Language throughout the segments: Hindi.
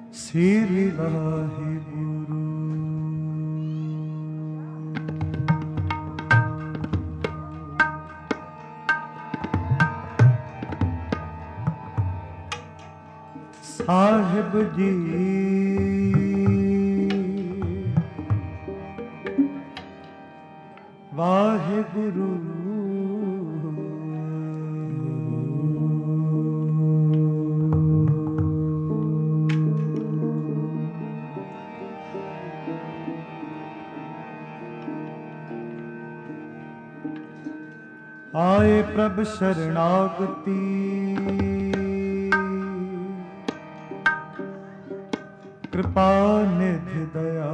श्री वाहिगुरु। साहिब जी वाहिगुरु। आए प्रभ शरणागति कृपा निधि दया।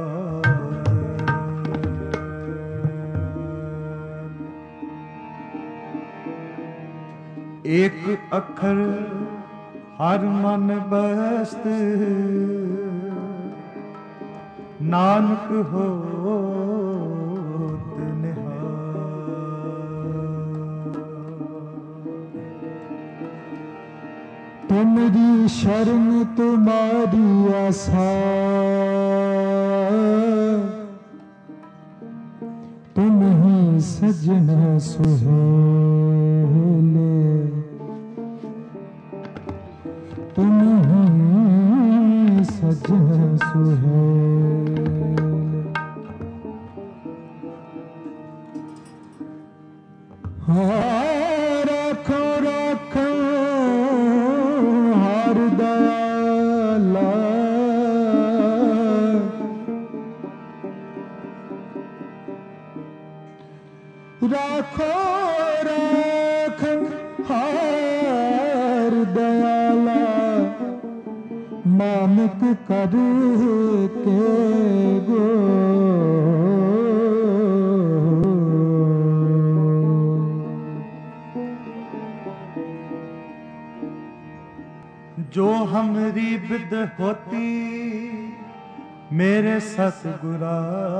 एक अखर हर मन बस्त नानक होत तुमरी शरण तुम्हारी आशा, तुम ही सजन सुहेले, तुम ही सजन सुहेले। हाँ रखो रखो राखो राखन हार दयाला, मानक कर के गो। जो हमरी बिद होती मेरे सतगुरा,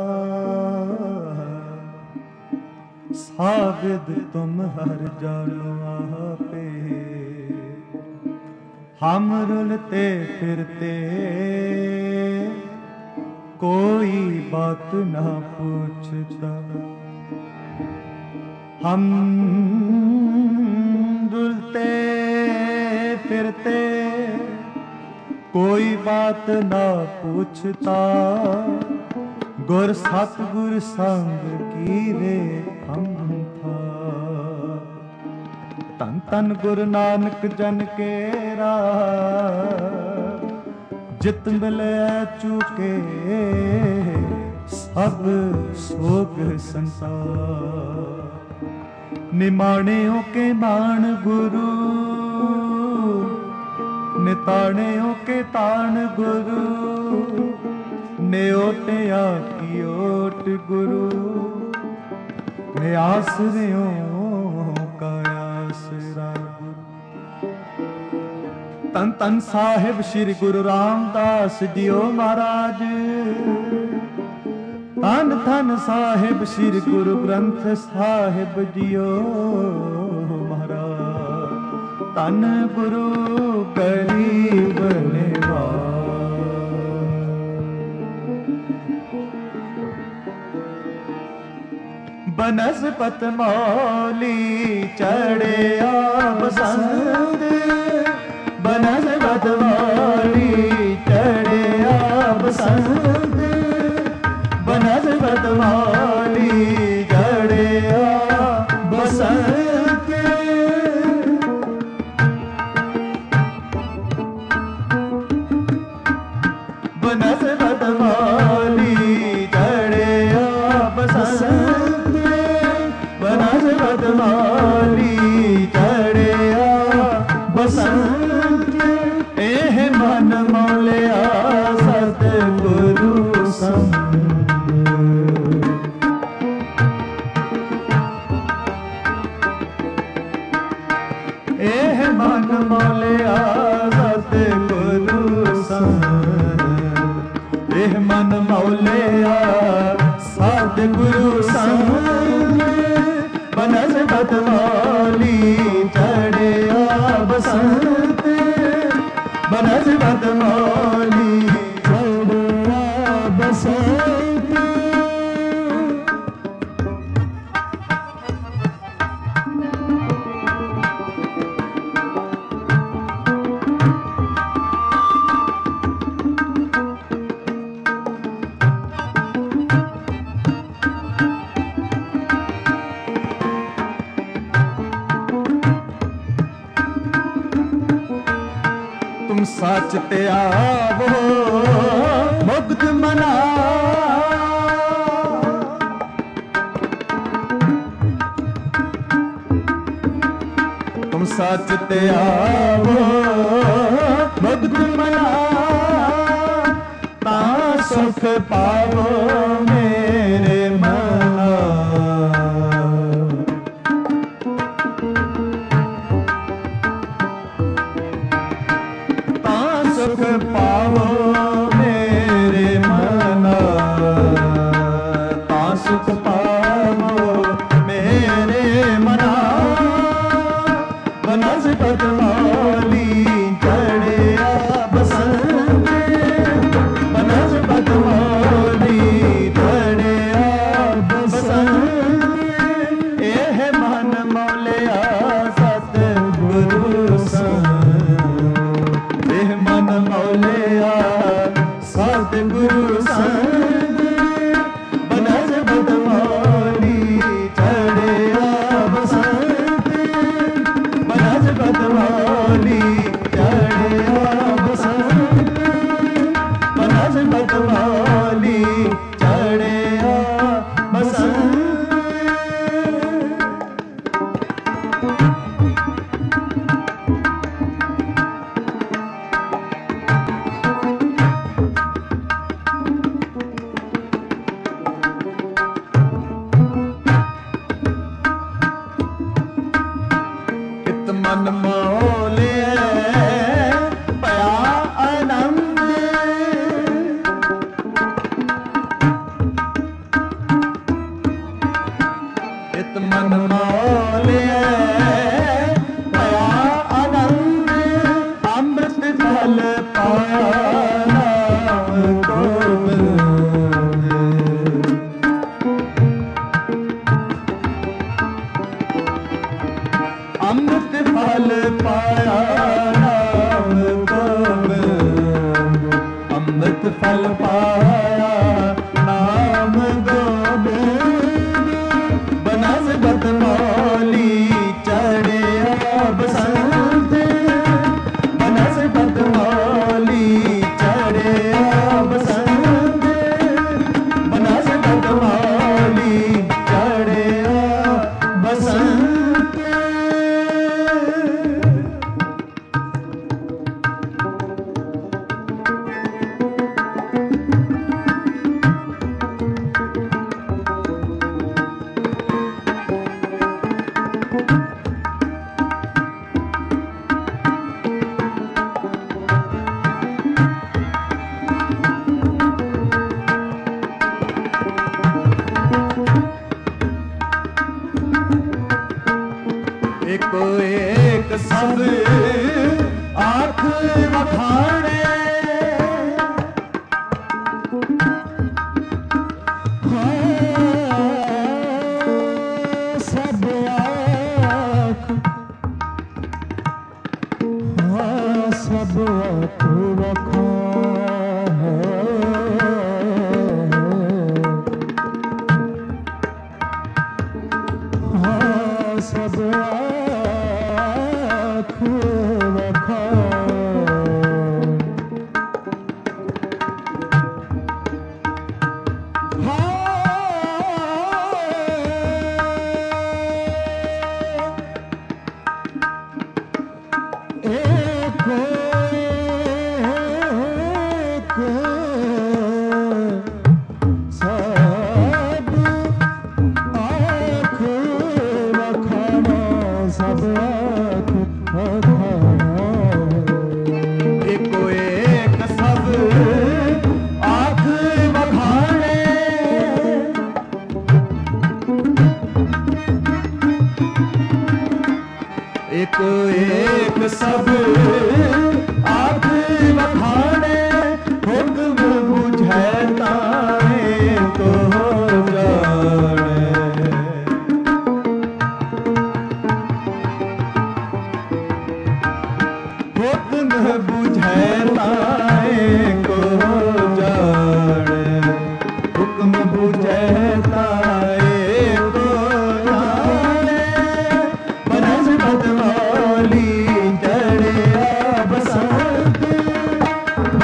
साबिद तुम हर जानो आपे। हम रुलते फिरते कोई बात ना पूछता, हम रुलते फिरते कोई बात ना पूछता। गुर सतगुर संग की रे हम था। तन तन गुरु नानक जन केरा, जित मिले चूके सब सोग संसार। निमाणियों के मान गुरु, निताणियों के ताण गुरु। न्योटिया की ओट गुरु, ने आसरियों का आसरा गुरु। तन तन साहिब श्री गुरु रामदास जियो महाराज। तन तन साहिब श्री गुरु ग्रंथ साहिब जियो महाराज। तन गुरु गरीब निवाज। बनस्पत मौली चढ़िया बसंत, बनस्पत मौली चढ़िया बसंत। बनस्पत मौली चढ़िया बसंत। बनस्पत मौली चढ़िया बसंत। बनस्पत मौली चढ़िया बसंत। एह मन मौलिया सतगुरु संग। एह मन मौलिया सतगुरु संग। एह मन मौलिया सतगुरु संग। बनस्पत मौली चढ़िया बसंत। बनस्पत मौली सच ते आवो मुक्त मना, तुम सच ते आवो मुक्त मना, ता सुख पावो मेरे मना। ता सुख पावो मेरे मना, ता सुख पावो मेरे मना। बनस्पत मौली चढ़िया बसंत, बनस्पत मौली चढ़िया बसंत। एह मन मौलिया सतगुरु संग, एह मन मौलिया सतगुरु संग। बनस्पत मौली चढ़िया बसंत, बनस्पत मौली चढ़िया बसंत, बनस्पत मौली चढ़िया बसंत। चित मन मौलिया पया आनंद, चित मन मौलिया पया आनंद। अमृत फल पाया नाम गोविंद, अमृत फल पाया नाम गोविंद, अमृत फल पाया नाम गोविंद। बनस्पत मौली चढ़िया बसंत, बनस्पत मौली चढ़िया बसंत, बनस्पत मौली चढ़िया बसंत। एको एक सब आँख वखाणे, सब आँख, सब आँख वखाणे। सब आँख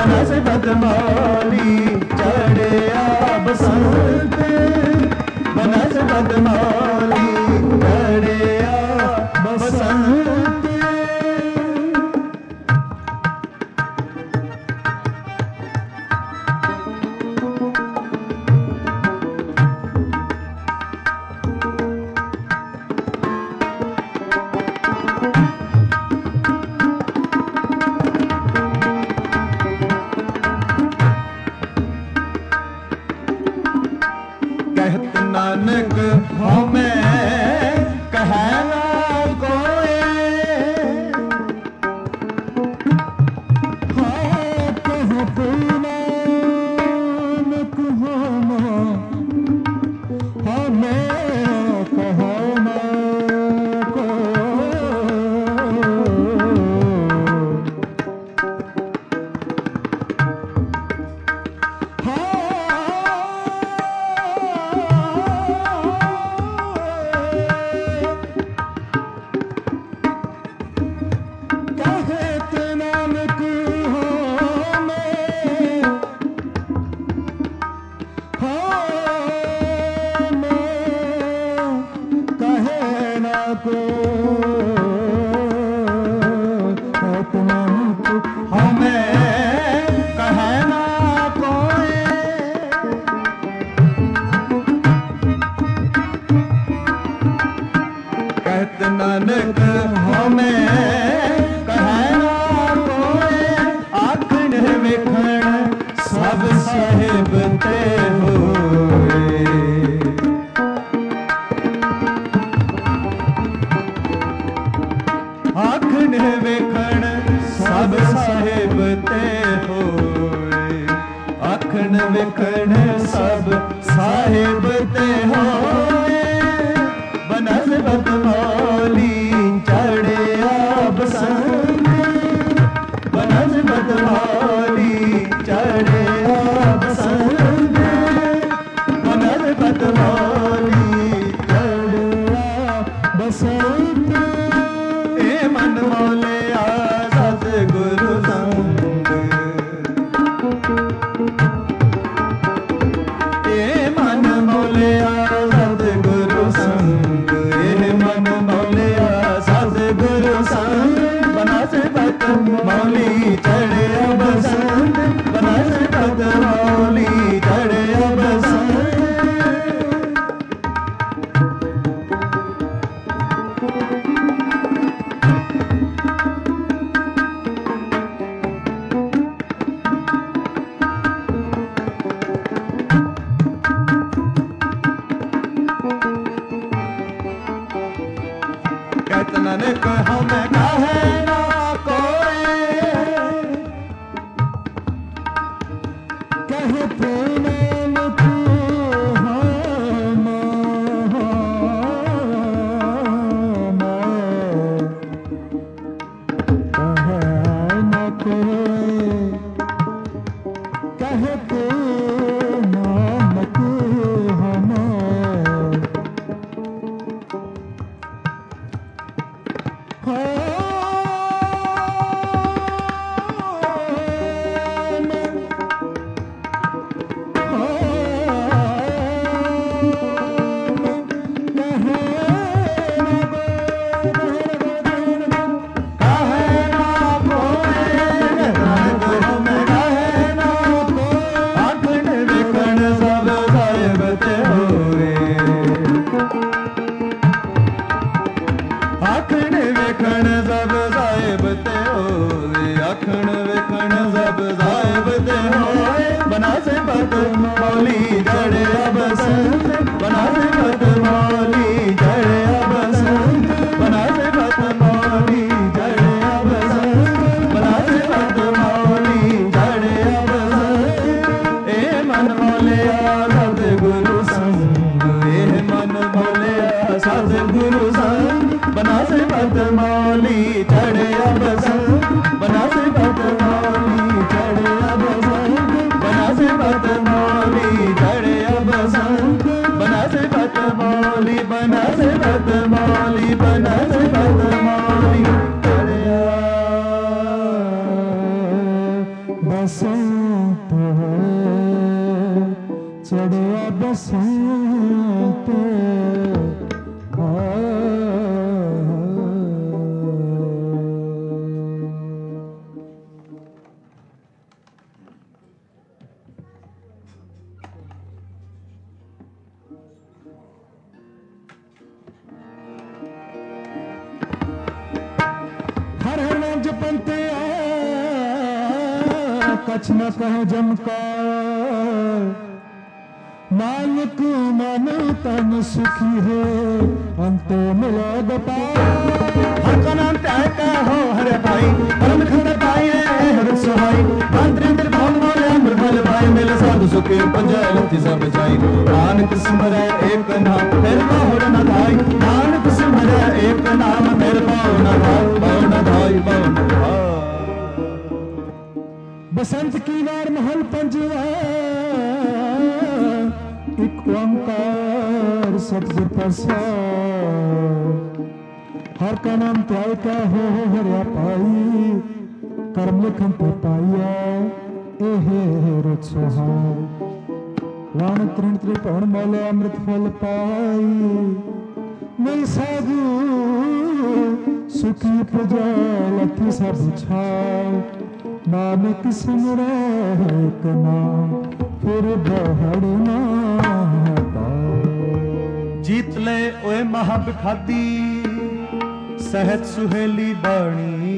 बनस्पत मौली चढ़िया बसंत बनस्पत मौली चढ़िया बसंत कहत नानक हमें कहना कोई कहत नानक हमें कहना नानक हमें कहना कोई आखण विखण सब साहिब ते होए आखण विखण सब साहिब ते होए आखण विखण सब साहिब ते होए बनस्पत मौली चढ़िया बसंत बनस्पत मौली चढ़िया बसंत बनस्पत मौली चढ़िया बसंत ए मन मौलिया सतगुरु संग ए मन मौलिया सतगुरु संग सतगुरु संग बनस्पत मौली चढ़िया बसंत बनस्पत मौली चढ़िया बसंत कहत नानक हमें कहना कोई कहत नानक कहना कोई कहत नानक बसंत है, चढ़िया बसंत जपनते कछ न कह जमकार, नानक मन तन सुखी है अंतो मिलो गोपाल। हर का नाम त्याग का हो हरे भाई, परम खंड पाए हर सहाय। अंतरिंद्र भाव मोरे अमर फल भाई, मिल साधु सुखी पंजय लति सब जाई। नानक सिमरै एक नाम मेरे बहुर न धाई, नानक सिमरै एक नाम मेरे बहुर न धाई, बहुर न धाई, बहुर न धाई। बसंत की वार महल पंजवा, एक ओंकार सतगुर प्रसाद। हर का नाम त्याग का हो हरिया पाई, कर्म लिखन पे पाइया एहे रुच सुहाय। वाण तृण त्रिभुवन मौल अमृत फल पाई, मिल साधु सुखी प्रजा लथी सब छाय। नानक सिमरै एक नाम फिर बहड़ना पाए। जीत ले ओए महाबिखादी सहज सुहेली बाणी,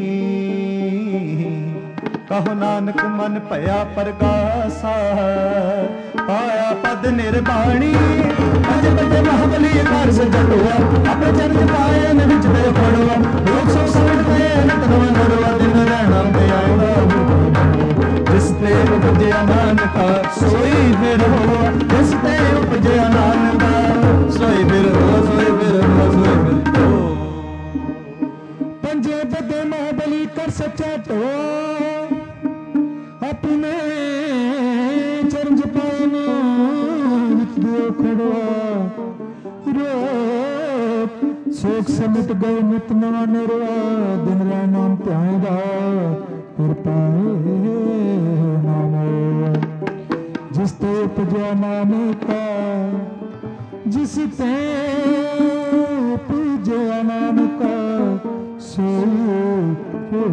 कहो नानक मन भया परगासा, पाया पद निर्वाणी। अज बजे महाबली कार से जटुआ, अपने चरण पाए न विच दे पड़वा। लोक सो समझ पे अनंत नवा नरवा, दिन रहना पे आएगा जिस ते उपजया नानका सोई फिर हो। जिस ते उपजया नानका सोई फिर हो, सोई फिर हो, सोई फिर हो। पंजे बदे महाबली कर सच्चा तो, अपने चरण पाए विच दे खड़वा। रोक शोक से मिट गए नित नवा नरवा, दिन रात नाम ध्याएगा फिर पाए नाम। जिस ते उपजया नानका, जिस ते उपजया नानका सोई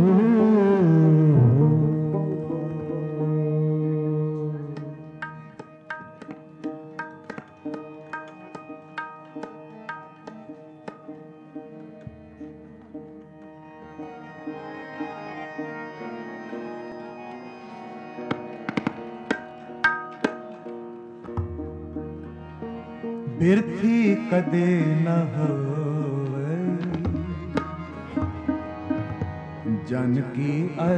बिरथी कदे न होवे जन की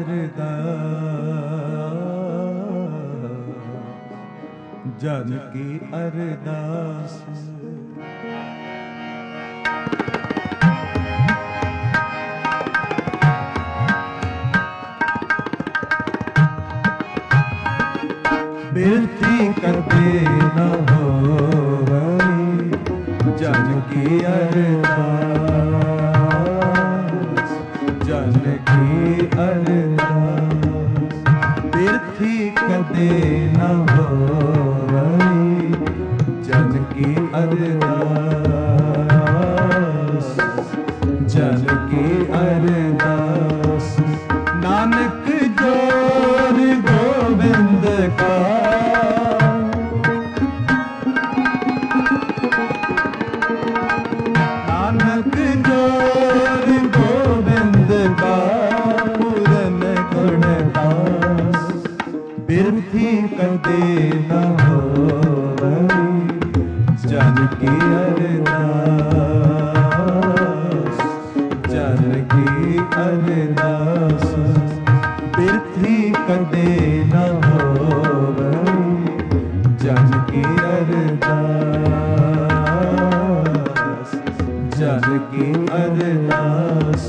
अरदास, जन की अरदास। बिरथी कदे न होवे जन की अरदास, जन की अरदास। बिरथी कदे न होवै जन की अरदास, जन की अरदास। नानक जोर गोविंद का, नानक जोर गोविंद का पूरन गुणदास। बिरथी कदे न होवै जन की अरदास, जन की अरदास। बिरथी कदे न होवै जन की अरदास, जन की अरदास।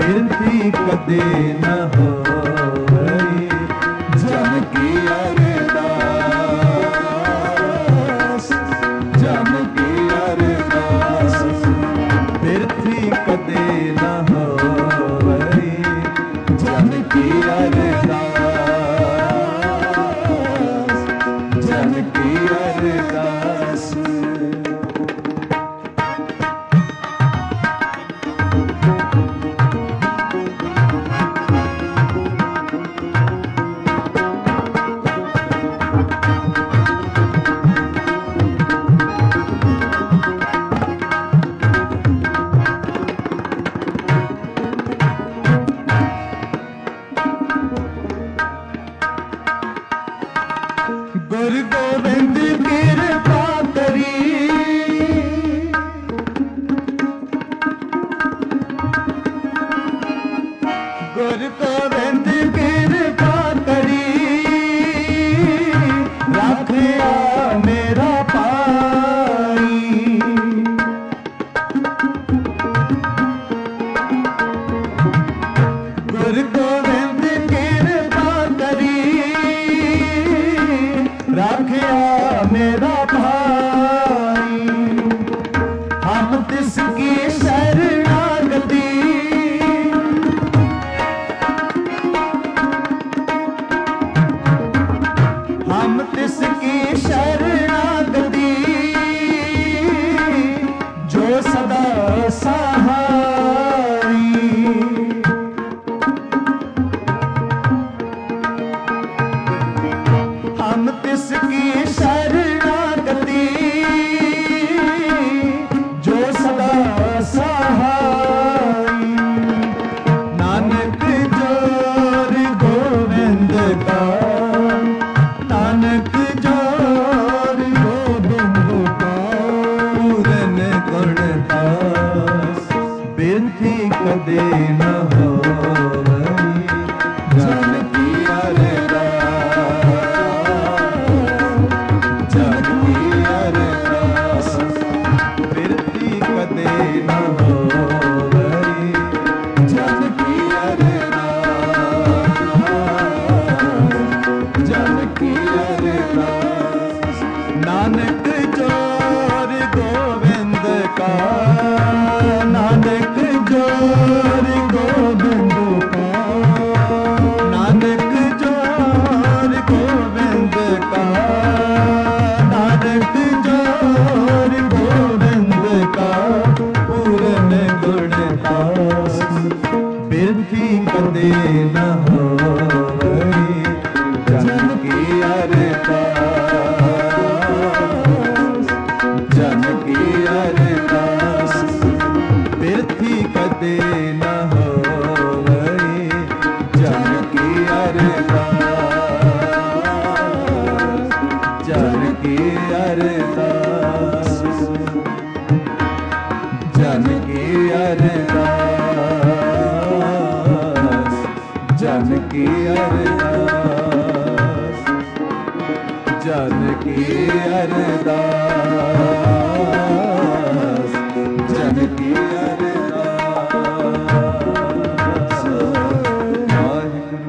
बिरथी कदे न होई जन की अरदास जन की अरदास बिरथी कदे न होई जन की अरदास जन की अरदास। गुरु गोविंद कृपा करी गुरु गोविंद कृपा करी रखिया मेरा पाई गुरु गोविंद कृपा करी राखिया मेरा भाई हम तिसकी शरणागति हम तिसकी शरणागति जो सदा सहाई हम तिसकी शरणागति जो सदा सहाई नानक जोर गोविंद का नानक जोर गोविंद का पूरन गुण दास बिरथी कदे न होई जन की अरदास जन की अरदास बिरथी कदे न होई जन की अरदास जन की अरदास नानक जोर गोविंद का नानक जोर गोविंद का नानक जोर गोविंद का नानक जोर गोविंद का पूरन गुण दास बिरथी कदे न होई जन की अरदास जन की अरदास बिरथी कदे न होई जन की अरदास जन की अरदास जन की अरदास जन की अरदास जन की अरदास जन की अरदास। वाहिगुरू।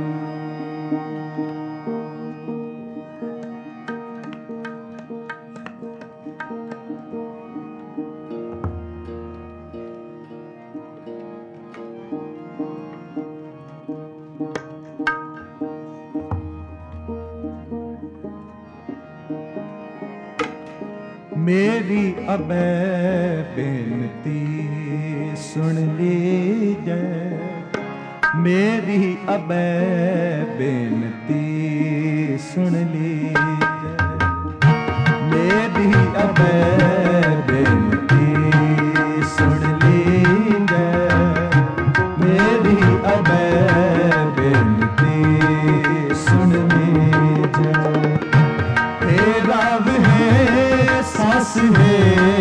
मेरी अबै बेनती सुन लीजै मेरी अबै बेनती सुन लीजै मेरी अबै बेनती सुन लीजै मेरी अबै बेनती सुन लीजै हे राव है सास है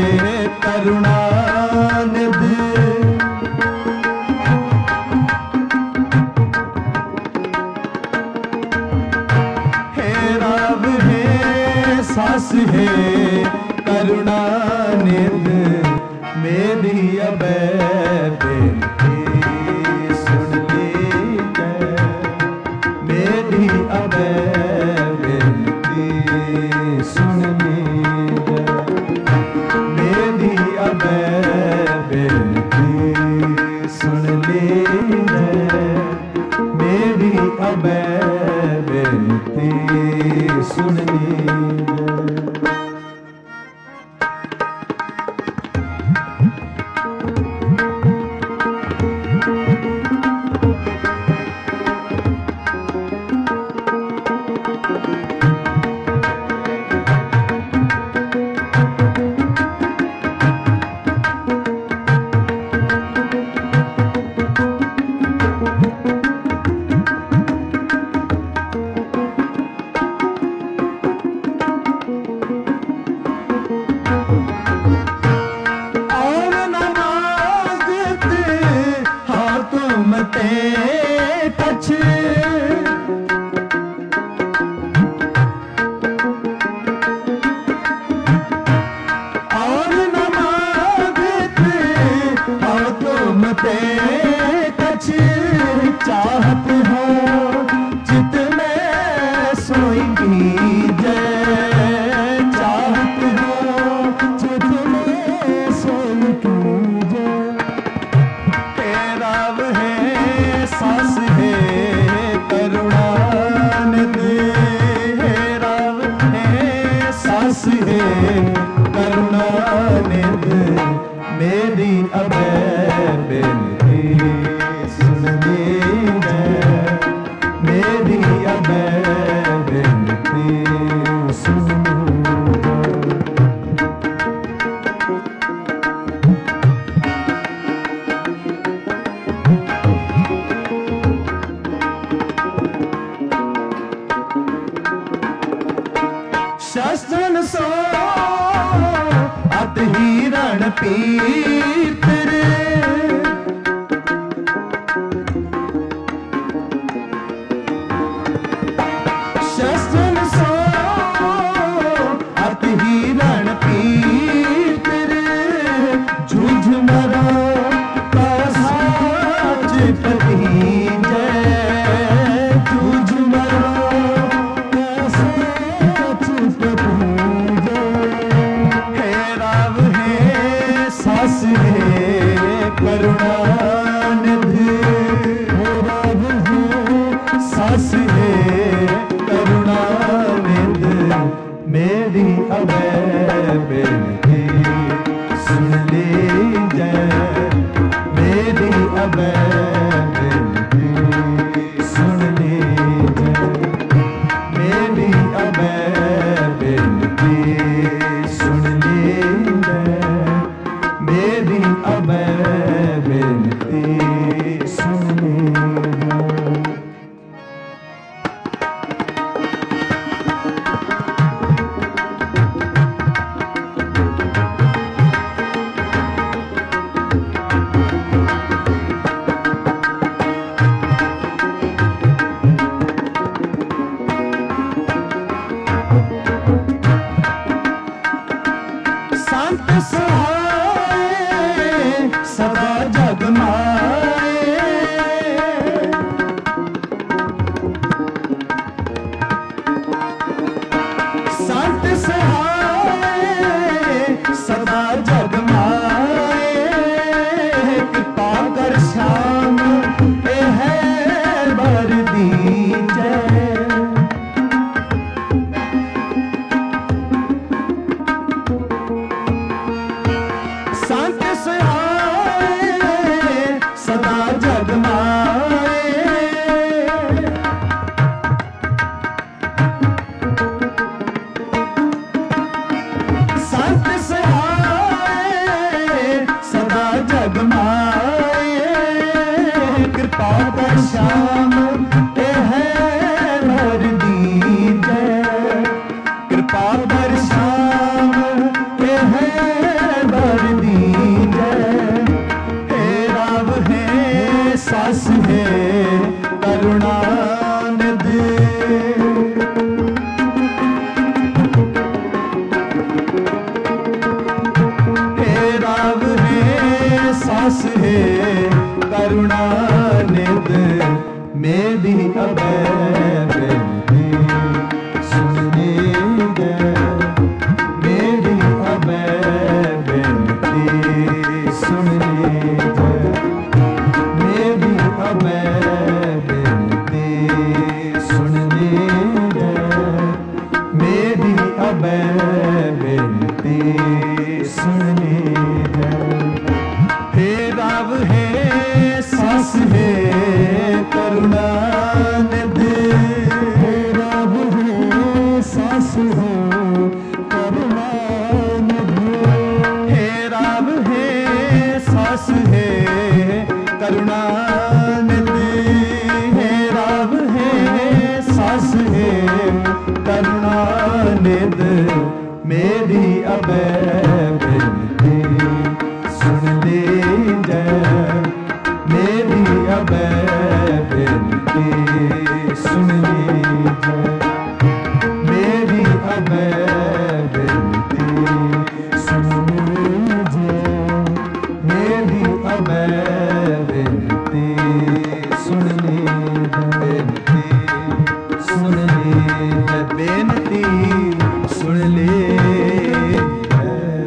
करुणानिधि हे राव है सास है करुणानिधि मेरी अबै बेनती सुन ले मेरी अबै बेनती सुन लीजिए। शस्त्रन सो अत हिरण पीत रे शस्त्रन सो अत हिरण पीत रे झूझ मरा साच पती जय झूझ मरा सास है करुणानिधि सास है करुणानिधि मेरी अबै बेनती सुन लीजिए मेरी अबै बेनती सुन लीजिए मेरी अबै बेनती सुन लीजिए मेरी अबै बेनती सुन लीजिए। संत सहाय सदा जग माए संत सहाय सदा जग माए कृपा कर श्याम है बर दीजै संत सहाय सदा जग माए संत सहाय सदा जग माए कृपा कर श्याम है भर दीजै कृपा कर श्याम है भर सास है करुणानिधि हे राव है सास है करुणानिधि मेरी अबै बेनती सुन लीजिए मेरी अबै बेनती सुन लीजिए अबै बेनती सुन ले जय, मेरी अबै बेनती सुन ले जय। हे राव है सास है करुणा निधि, हे राव है सास है करुणा निधि, हे राव है सास है करुणा निधि, हे राव है सास है करुणा निधि, मेरी अबै बेनती सुन ले जय, मेरी अबै बेनती सुन ले जय, मेरी अबै बेनती सुन ले जय, मेरी अबै बेनती सुन ले जय, बेनती सुन ले जय, बेनती सुन ले जय।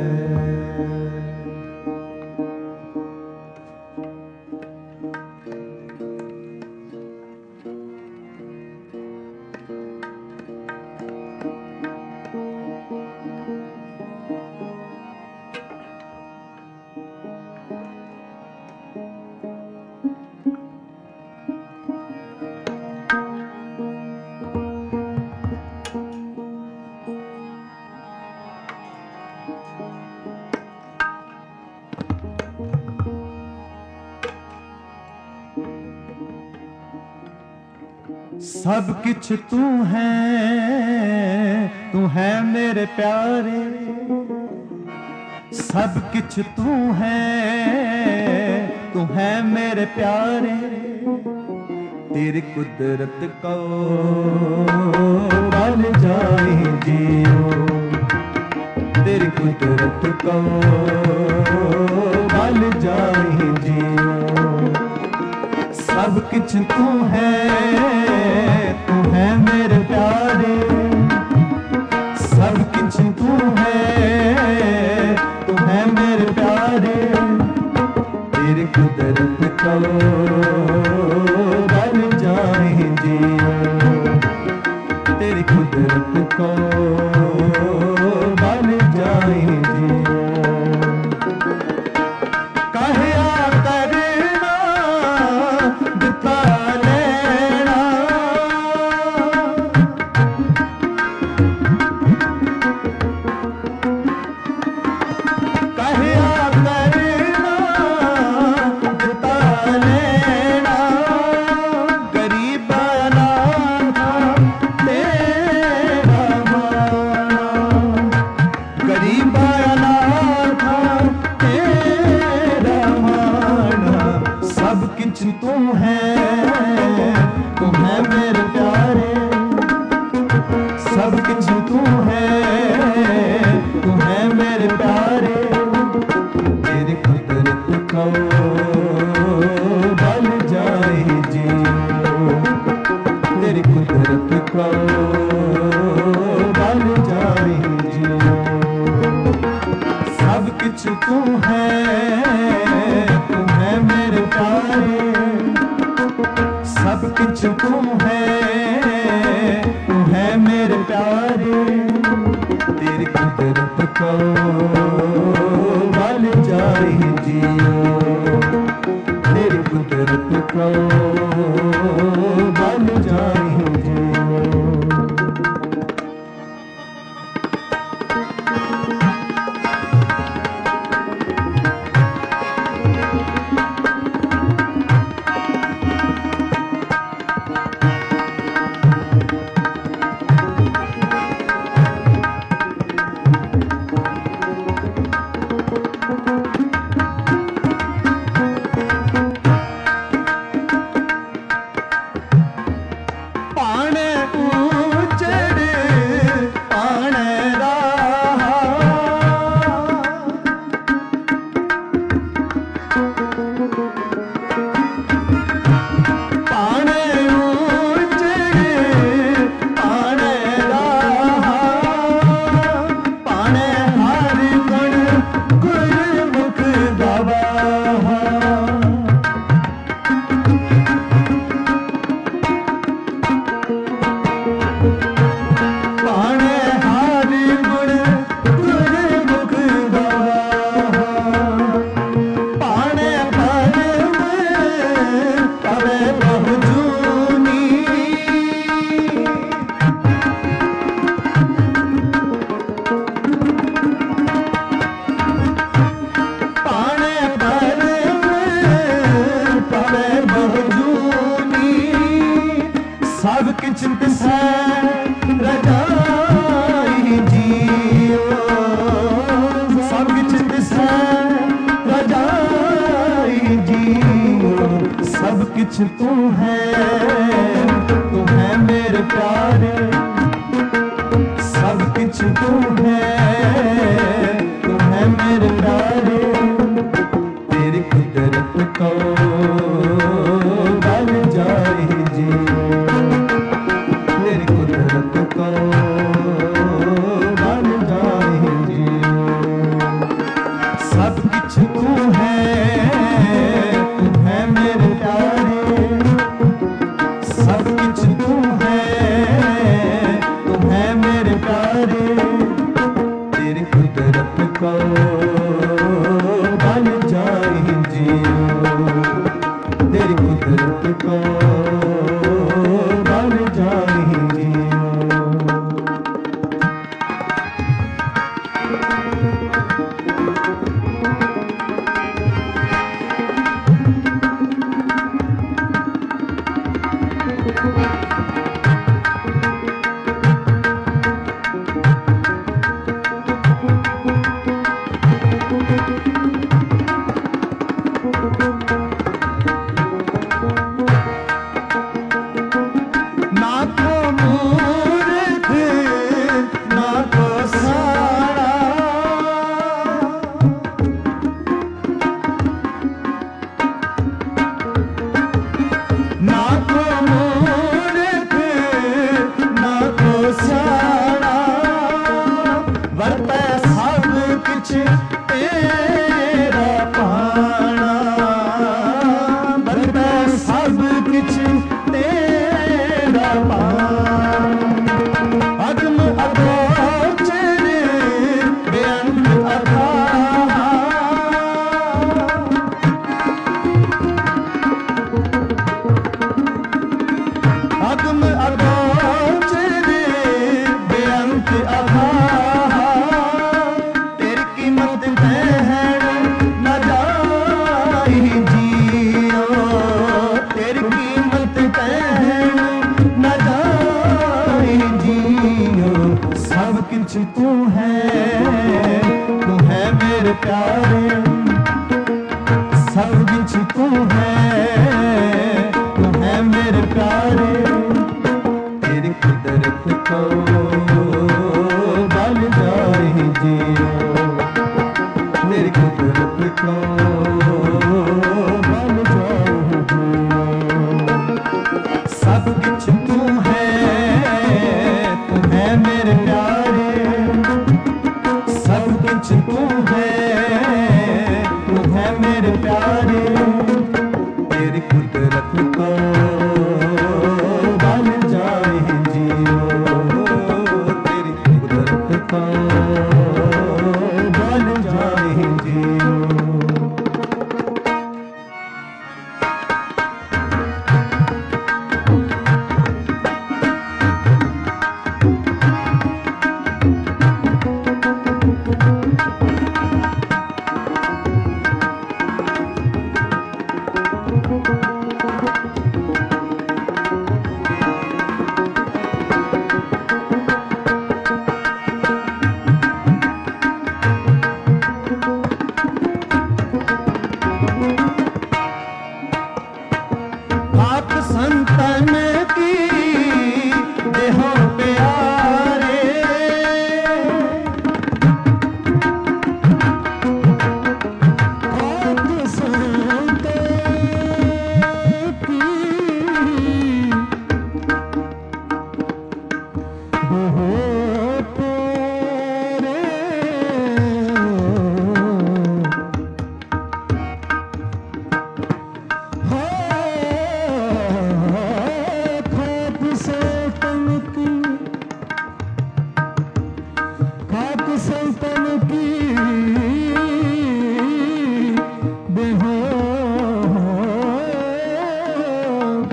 सब किछ तू है मेरे प्यारे, सब किछ तू है मेरे प्यारे, तेरी कुदरत को बल जाए जियो, तेरी कुदरत को बल जाए जियो, सब किछ तू है मेरे प्यारे, सब किछ तू है मेरे प्यारे, तेरी कुदरत को बल जाए जियो, तेरी कुदरत को बल जाए जियो, कहया करना दिता लेना, कहया करना दिता लेना, गरीबाना था तेरा माना, गरीबाना था तेरा माना, सब किछ तू है मेरे प्यारे, सब किछ तू है मेरे प्यारे, तेरी कुदरत को बल जाए जियो, तेरी कुदरत को बल जाए जियो, सब किछ तू है मेरे प्यारे, सब किछ तू है मेरे प्यारे, तेरी कुदरत को बल जाए जियो, तेरी कुदरत को बल जाए जियो। पावे बहुजूनी पाने पर पावे बहुजूनी सब किछ तिसै रजाई जियो सब किछ तिसै रजाई जियो सब किछ तू है मेरे प्यारे सब किछ तू है मेरे प्यारे तेरी कुदरत को बन जाए जी तेरी कुदरत को बन जाए जी सब किछ तू है मेरे प्यारे सब किछ तू है मेरे प्यारे तेरी कुदरत को बन जाए जियो तेरी कुदरत को बन जाए जियो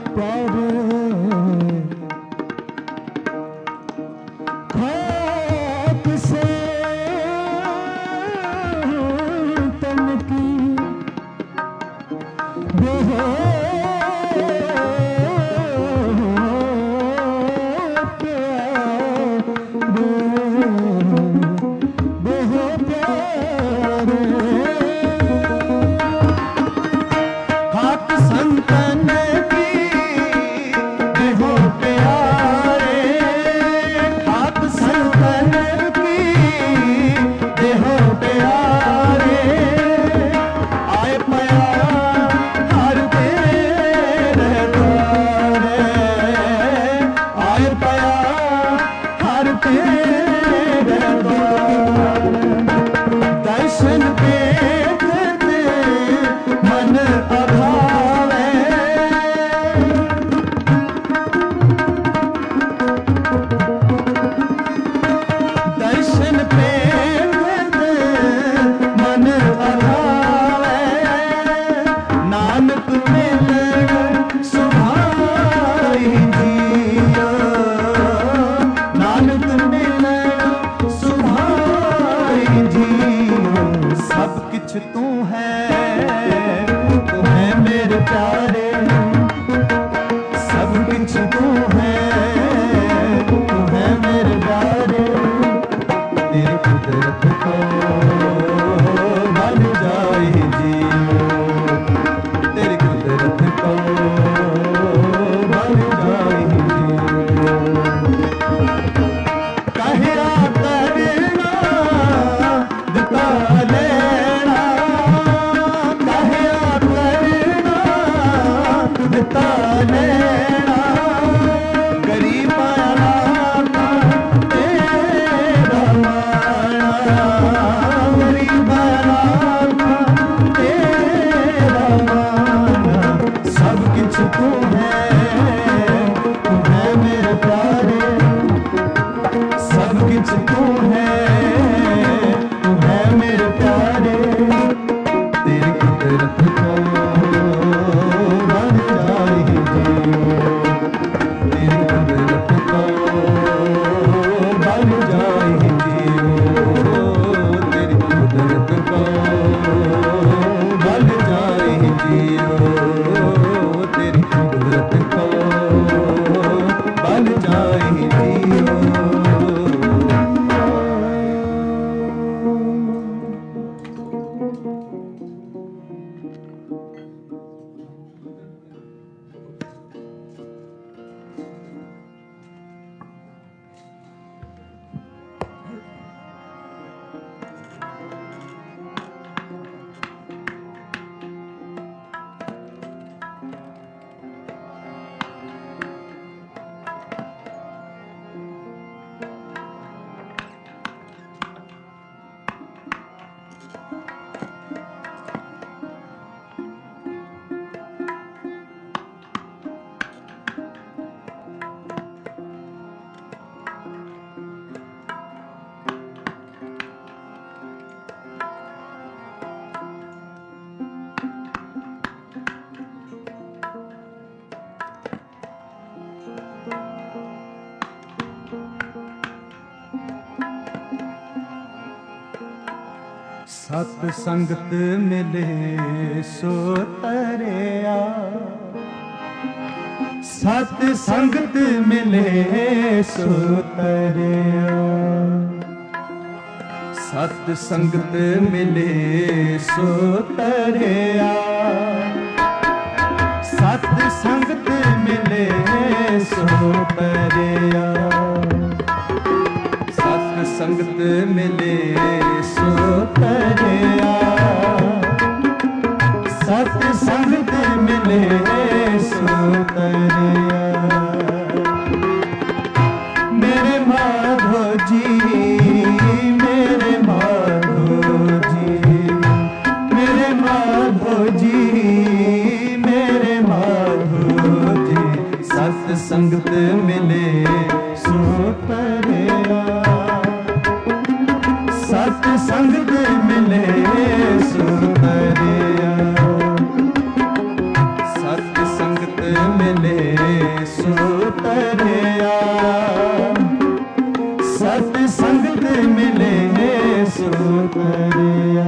प्यारे खाक से तन की बेहो सत संगत मिले सो तरिया, सत संगत मिले सो तरिया, सत संगत मिले सो तरिया, सत संगत मिले सो तरिया, सत संगत मिले सो तरिया, सत संगत मिले सो तरिया। मेरे माधो जी, मेरे माधो जी, मेरे माधो जी, मेरे माधो जी, सत संगत मिले सो तरिया, सत संगत मिले सो तरिया, सत संगत मिले सुतरिया, सत संगत मिले सुतरिया।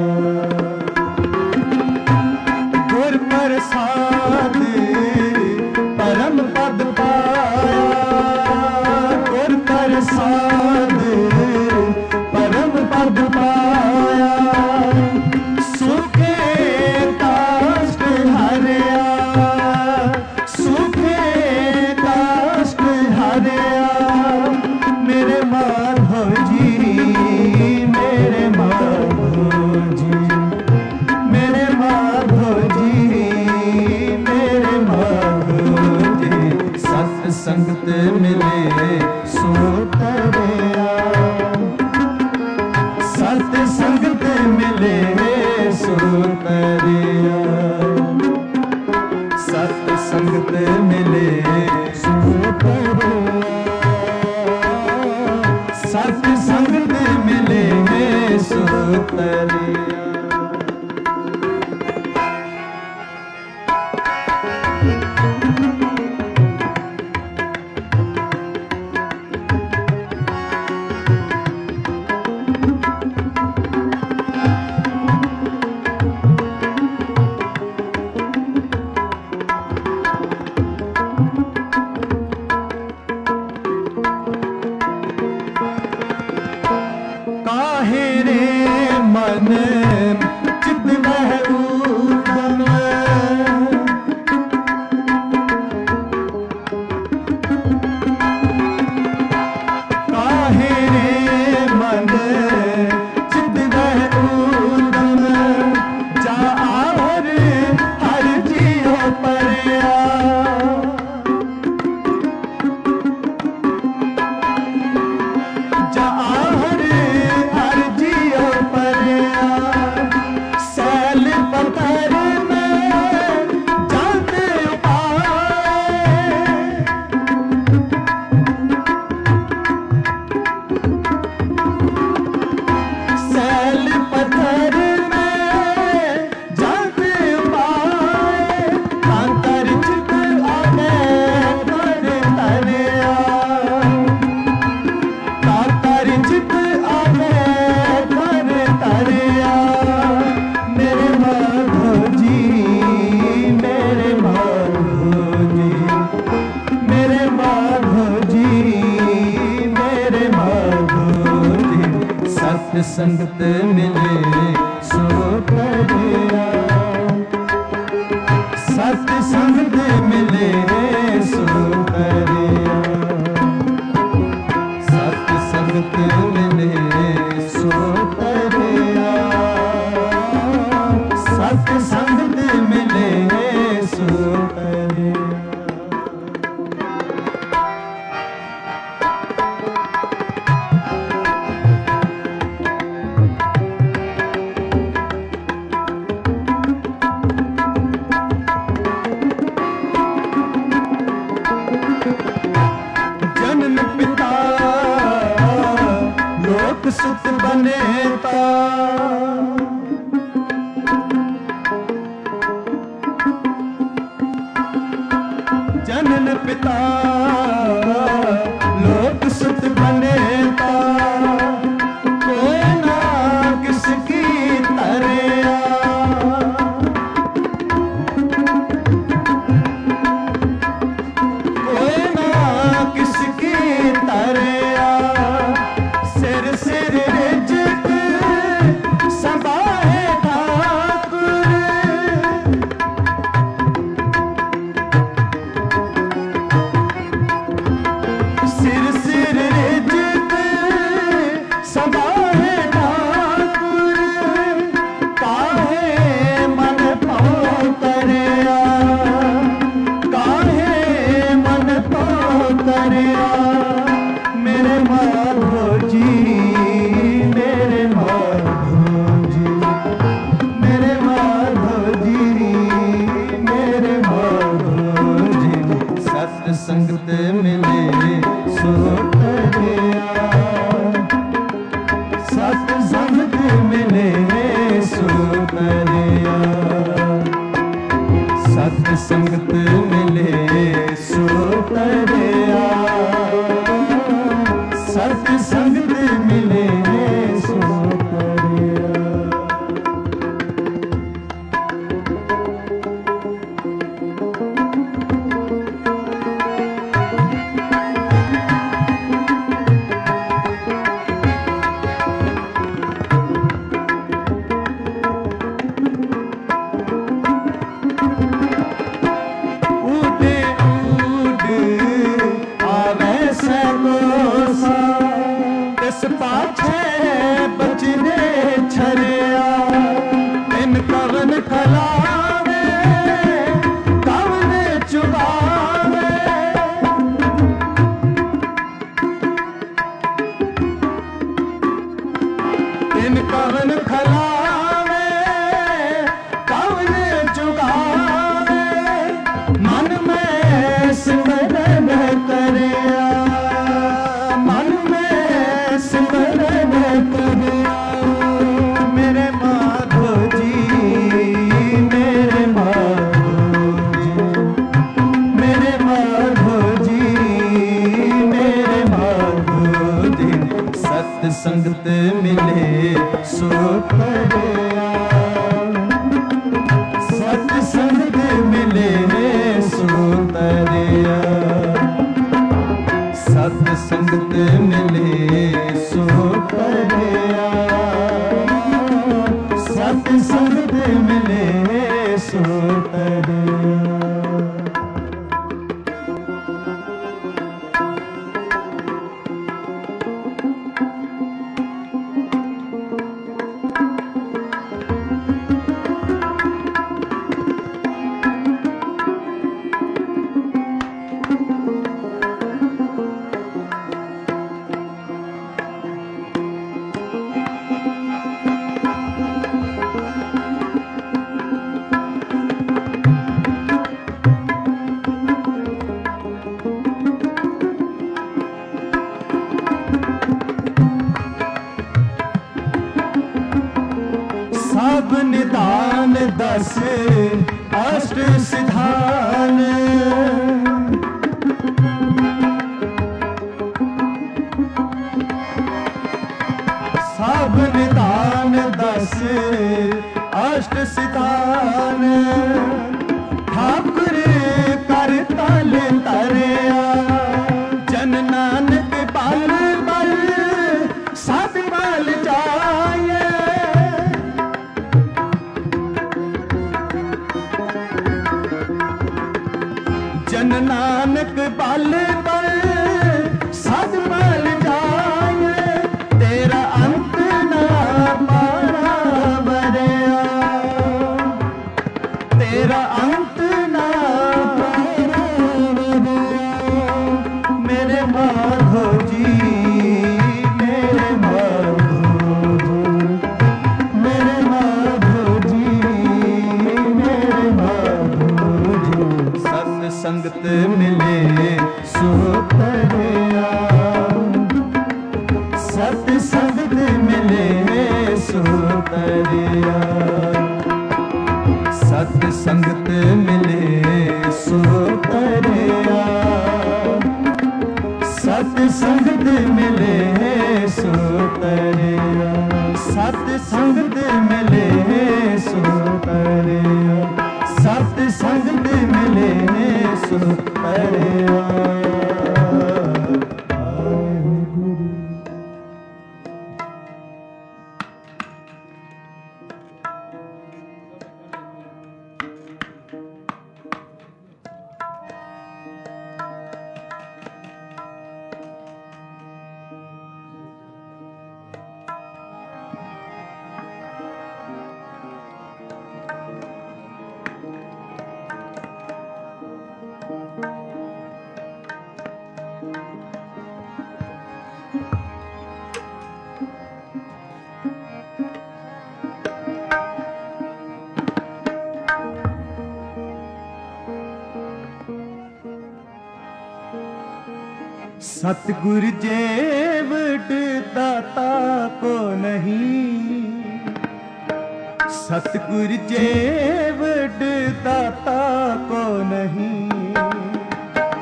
गुर प्रसाद परम पद पाया, गुर प्रसाद परम पद पाया। सुखे काष्ट हरिया, सुखे काष्ट हरिया। मेरे माधव जी, मेरे माधव जी, मेरे माधव जी, मेरे माधव जी। सत संगत मिले सुतरिया, सत संगत मिले सुतरिया, सत संगत मिले सुतरिया, सत संगत मिले सुतरिया। काहे रे मन चित वह उदम, काहे रे मन चित वह उदम। जा और हर जियो परया, जा और हर जियो परया। सैल पत्थर में जाते पाए, सैल पत्थर में जाते पाए। अंतर चित आगे कर तरिया, तातर चित आगे कर तरिया। मेरे माधव जी, मेरे माधव जी, मेरे माधव जी, मेरे माधव जी। सत संगत मिले सुतरिया, सत संगत मिले सुतरिया, सत संगत मिले सुतरिया, सत संगत मिले सुतरिया। जनन पिता लोक सुख बनेता, जनन पिता लोक सुख बनेता। कोई ना किसकी तरिया, कोई ना किसकी तरिया। सिर सिर रिजक संभाले ठाकुर, सिर सिर रिजक संभाले ठाकुर। काहे मन पाओ तरिया, काहे मन पाओ तरिया। मेरे माधव जी, मेरे माधव जी, मेरे माधव जी, मेरे माधव जी। सत संगत मिले सुतरिया, सत संगत मिले सुतरिया, सत संगत मिले सो तरिया सत संगत मिले सो तरिया। संगत मिले सो तरिया सत संगत मिले सो तरिया सत संगत मिले सो तरिया सत संगत मिले सो तरिया। सब निदान दस अष्ट सिधान सब निदान दस अष्ट सिधान ठाकुर कर तल तरिया जन नानक बल बल सब बल जाए जन नानक बल बल सद बल जाए तेरा अंत ना पारा बरया तेरा अंत ना पारा बरया मेरे माधो जी मेरे माधो मेरे माधो जी मेरे माधो जी। सत संगत मिले सो तरिया सत संगत मिले सो तरिया सत संगत मिले सो तरिया सत संगत मिले सो तरिया सत संगत मिले सो तरिया सत संगत मिले सो तरिया। सतगुर जेवट दाता को नहीं सतगुर जेवट दाता को नहीं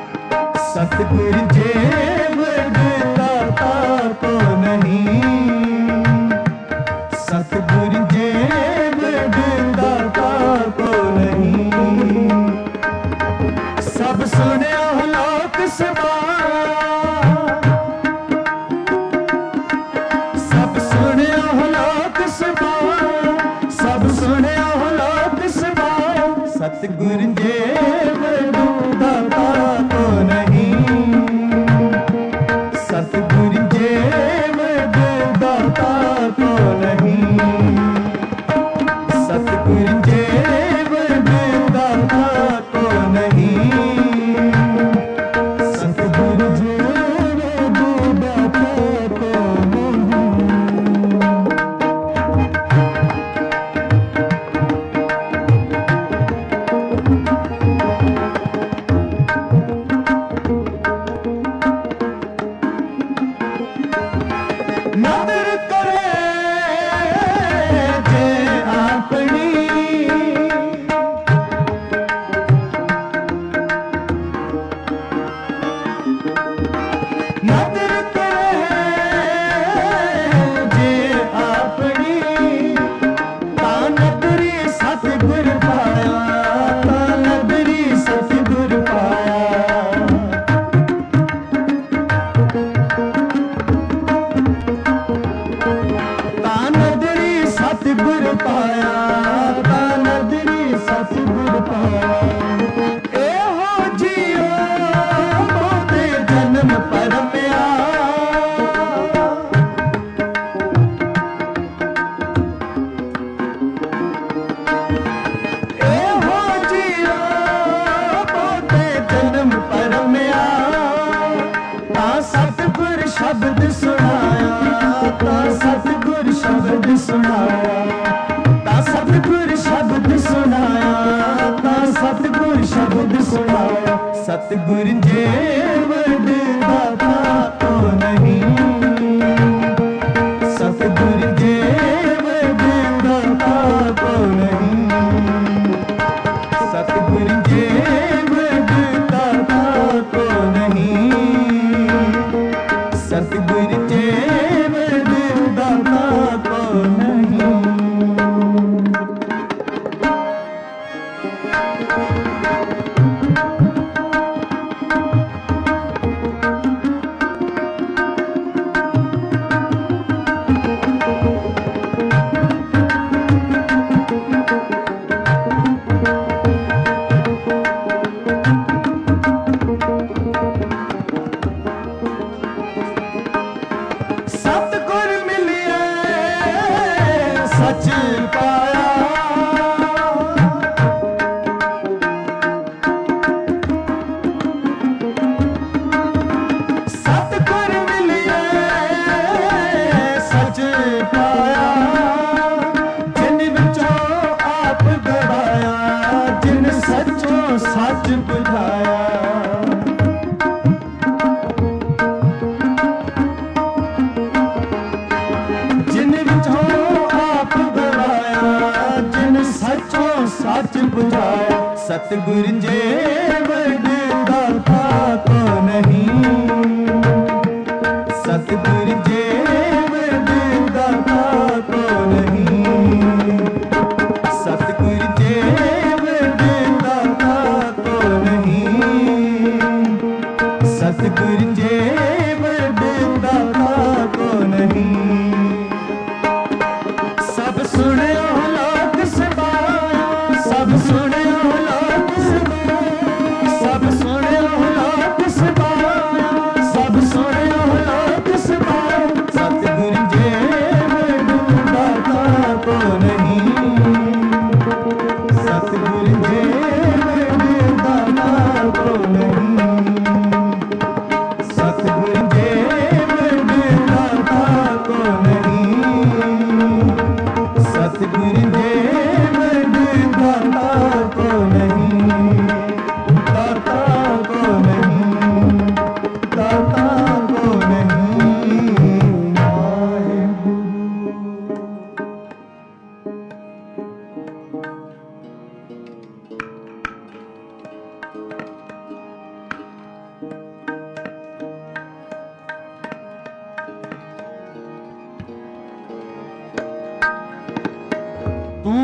सतगुर जेब दाता को नहीं, सतगुर जेब दाता को नहीं। सब सुनिया लोक समाया, सब सुनिया लोक समाया, सब सुनिया लोक समाया। सतगुर जेब दाता को नहीं, सतगुर जेब दाता को नहीं, सतगुर जेब दाता को नहीं, सतगुर जेब दाता को नदर करे जे अपनी, नदर करे जे अपनी, ता नदरी सतगुर पाया, ता नदरी सतगुर पाया। नदरी सतगुर पाया, नदरी सतगुर पाया। एहो जियो मोदे जन्म परमया, एहो जियो मोदे जन्म परमया। ता सतगुर शब्द सुनाया, ता सतगुर शब्द सुनाया, ता सतगुर शब्द सुनाया, ता सतगुर शब्द सुनाया। सतगुर जेब दाता को नहीं, सतगुर जेब दाता को नहीं, सतगुर जेब दाता को नहीं, सतगुर जेब दाता को नहीं। सतगुर मिलिए सच पाया, सतगुर मिलिए सच पाया। जिन विचों आप गवाया, जिन सचों सच बुझाया। जिन विचों आप गवाया, जिन सचों सच बुझाया। सतगुर जेब दाता को नहीं, सतगुर जेब दाता को नहीं, सतगुर जेब दाता को नहीं, सतगुर जेब दाता को नहीं। सब सुनियो लोक समाया, सब सुनियो लोक समाया, सब सुनियो लोक समाया, सब सुनियो लोक समाया। सतगुर जेब दाता को नहीं, सतगुर जेब दाता को नहीं, सतगुर जेब दाता को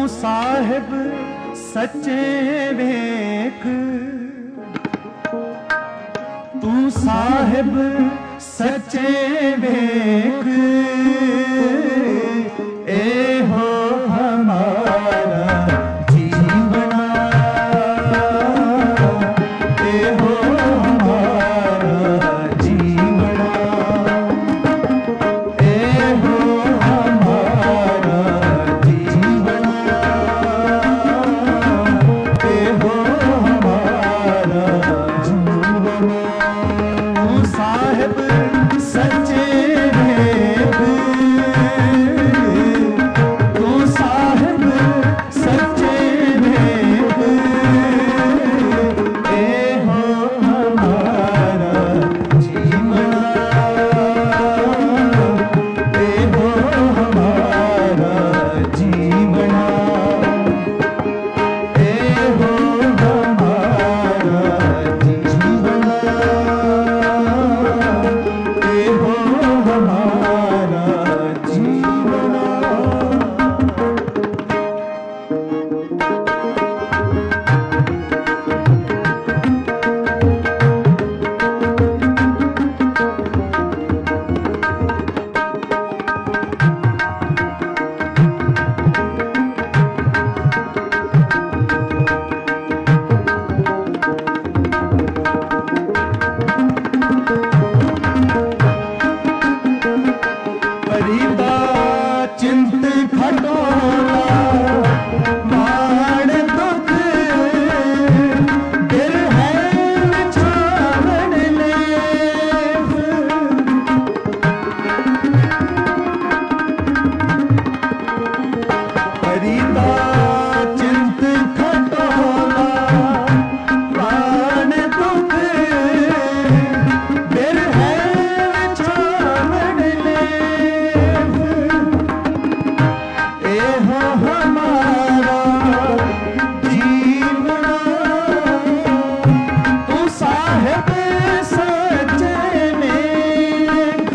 साहिब सच्चे वेख, तू साहिब सच्चे वेख, ए हो हमारा जीवना, ए हो हमारा जीवना, ए हो हमारा जीवना, ए हो हमारा जीवना। तू साहिब सच्चे वेख, तू साहिब सच्चे वेख, ए हो हमारा जीवना, ए हो हमारा जीवना, ए हो हमारा जीवना, ए हो हमारा जीवना। परीदा चिंत खटोला माण दुख, दिल है बिछावन लेफ, परीदा चिंत खटोला माण दुख, दिल है बिछावन लेफ, ए हो हमारा जीवना, तू साहिब सच्चे वेख,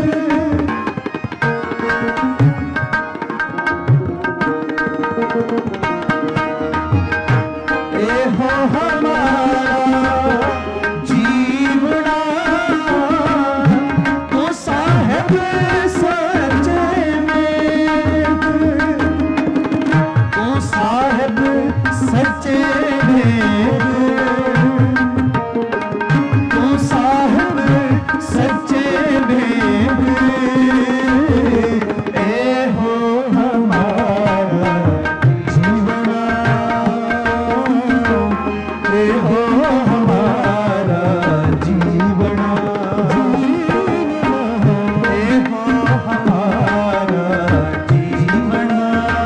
ए हो हमारा जीवना, तू साहिब सच्चे वेख, तू साहिब सच्चे वेख, तू साहिब सच्चे वेख, ए हो हमारा जीवना, ए हो हमारा जीवना, ए हो हमारा जीवना,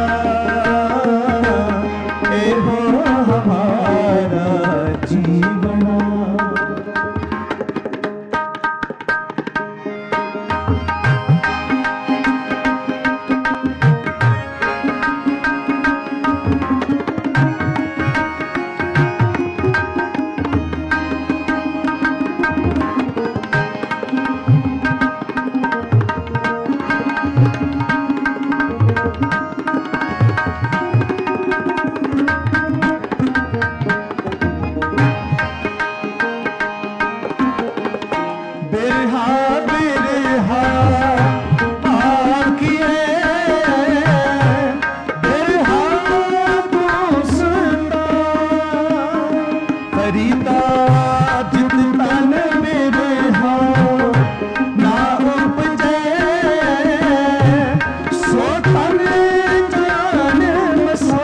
ए हो हमारा जीवना। बिरहा बिरहा आँखिए, बिरहा तू सुनता, फरीदा जित तन बिरहा ना उपजे, सो तन जान मसा,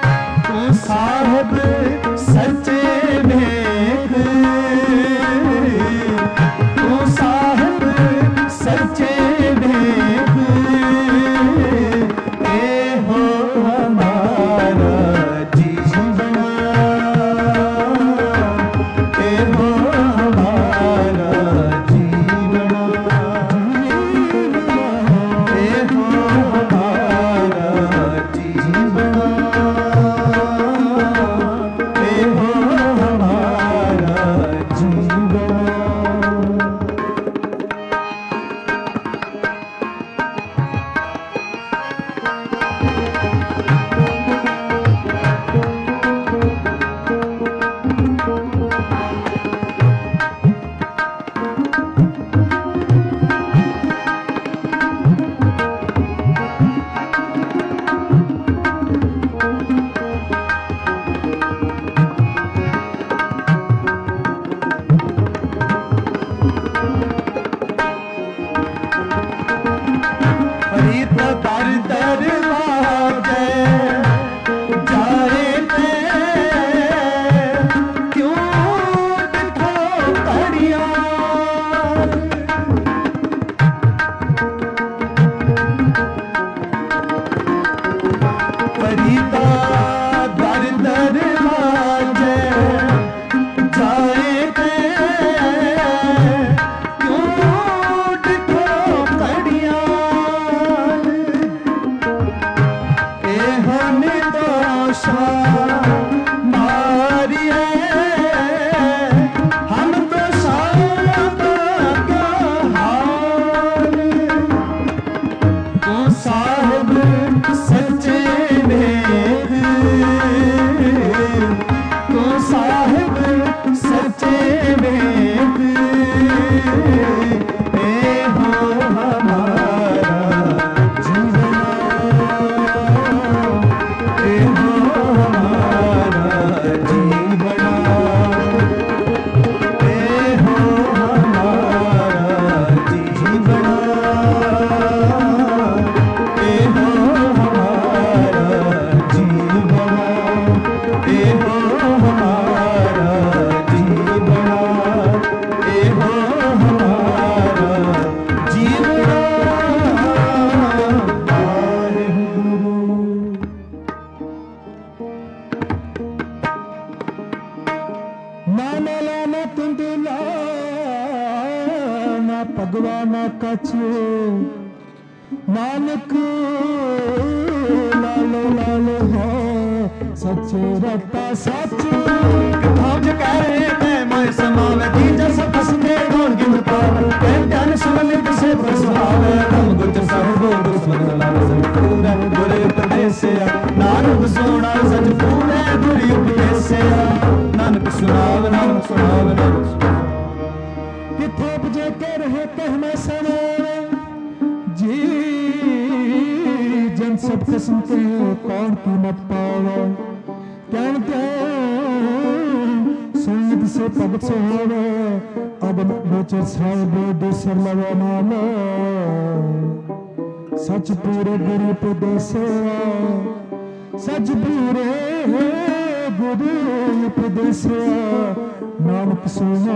तू साहिब सच्चे वेख, ਪੀਆ ਨਾ ਤੁੰਦਲਾ ਨਾ ਭਗਵਾ ਨਾ ਕਛ ਨਾਨਕ ਲਾਲੋ ਲਾਲੋ ਹੋ ਸੱਚੇ ਰਤਾ ਸੱਚ ਕਿਥੋਂ ਜ ਕਰੇ ਮੈਂ ਮੋਇ ਸਮਾਵੇ ਦੀ ਜਸ ਫਸਦੇ ਗੋਣ ਗਿਣ ਪਾਵੇ ਕਹਿ ਧਿਆਨ ਸੁਣ ਕਿਸੇ ਪਰ ਸੁਹਾਵੇ ਧਮ ਗੁਰ ਸਾਹਿਬੋ ਗੁਰ ਸੁਣ ਲਾਲ ਸੰਪੂਰੇ ਗੁਰ ਉਪਦੇਸਿਆ ਨਾਨਕ ਸੁਣਾ ਸਚ ਪੂਰੇ ਗੁਰ ਉਪਦੇਸਿਆ ਨਾਨਕ ਸੁਣਾਵ ਨਾਨਕ ਸੁਣਾਵ ਨਾਨਕ ਸੁਣਾਵ ਕਿਥੇ ਬਜੇ ਕੇ ਰਹੇ ਕਹਿਮੇ ਸਮਾਵੇ जी जन सब किस्म के कौन कीमत पावे कहन के सुनत से भगत सुहावे अब बेचर साहिब दूसर लवे नाम सच पूरे गुरु उपदेसे सच पूरे गुरु उपदेसे नानक सुना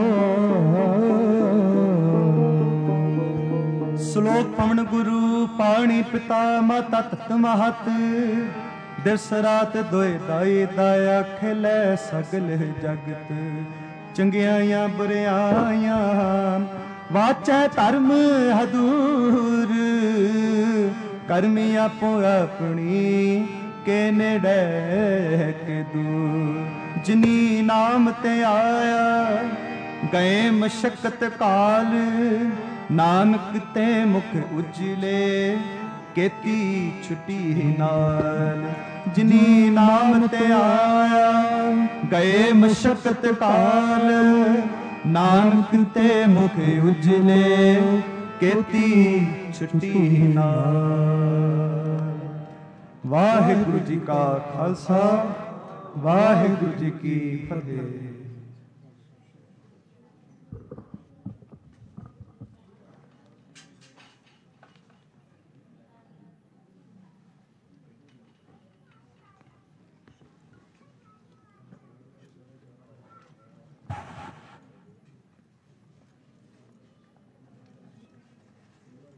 ਸ਼ਲੋਕ ਪਵਨ ਗੁਰੂ ਪਾਣੀ ਪਿਤਾ ਮਾਤਾ ਤਤ ਮਹਤ ਦਿਵਸ ਰਾਤ ਦੋਇ ਦਾਈ ਦਾਇਆ ਖਿਲੇ ਸਗਲ ਜਗਤ ਚੰਗਿਆਈਆਂ ਬੁਰਿਆਈਆਂ ਵਾਚੈ ਧਰਮ ਹਦੂਰ ਕਰਮੀ ਆਪੋ ਆਪਣੀ ਕੇ ਨੇੜੇ ਕੇ ਦੂਰ ਜਿਨੀ ਨਾਮ ਤੇ ਆਇਆ ਗਏ ਮਸ਼ਕਤ ਕਾਲ ਨਾਨਕ ਤੇ ਮੁਖ ਉਜਲੇ ਕੀਤੀ ਛੁਟੀ ਨਾਲ ਜਿਨੀ ਨਾਮ ਤੇ ਆਇਆ ਗਏ ਮਸ਼ਕਤ ਕਾਲ ਨਾਨਕ ਤੇ ਮੁਖ ਉਜਲੇ ਕੀਤੀ ਛੁਟੀ ਨਾਲ। ਵਾਹਿਗੁਰੂ ਜੀ ਕਾ ਖਾਲਸਾ ਵਾਹਿਗੁਰੂ ਜੀ ਕੀ ਫਤਿਹ।